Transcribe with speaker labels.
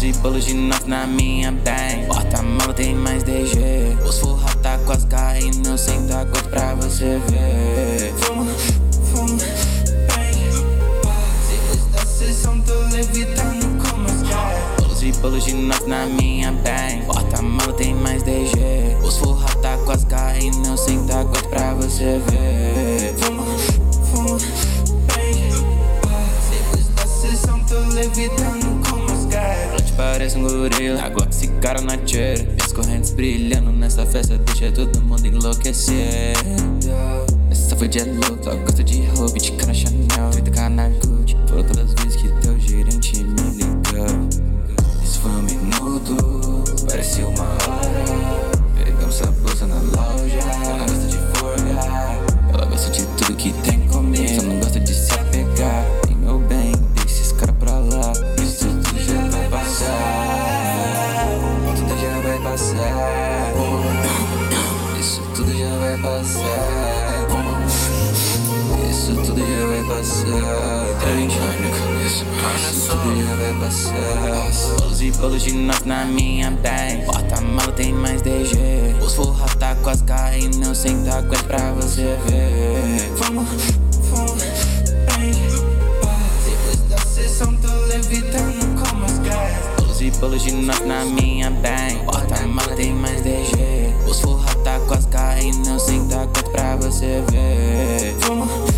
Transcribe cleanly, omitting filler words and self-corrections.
Speaker 1: Bolos e bolos de nós na minha bang. Porta-mala tem mais DG. Os forra tá com as caindo, eu senta coisa pra você ver. Fumo, bem. Depois da sessão tô levitando como as caras. Bolos e bolos de nós na minha bang. Porta-mala tem mais DG. Os forra tá com as caindo, eu senta coisa pra você ver. Fumo, bem. Depois da sessão tô levitando como as caras. Parece um gorila, agora esse cara na tira. Minhas correntes brilhando nessa festa, deixa todo mundo enlouquecer. Essa foi de louco, só gosto de roupa, de cara Chanel, 30k na Gucci. Foram todas as vezes que teu gerente me ligou. Isso foi um minuto, parecia uma hora. Pegamos essa bolsa na loja. Ela gosta de forgar, ela gosta de tudo que tem comigo. Só não gosta de se apegar. E meu bem, deixa esses caras pra lá. Isso tudo já vai passar. Tudo já vai passar. Isso tudo já vai passar. Isso tudo já vai passar. Isso tudo já vai passar. Bolos e bolos de nós na minha bang. Porta-mala tem mais DG. Os forra tá com as caindo, eu senta coisa pra você ver. Fumo, bem. Depois da sessão tô levitando como as caras. Bolos e bolos de nós na minha bang. Porta-mala tem mais DG. Os forra tá com as caindo, eu senta coisa pra você ver. Fumo,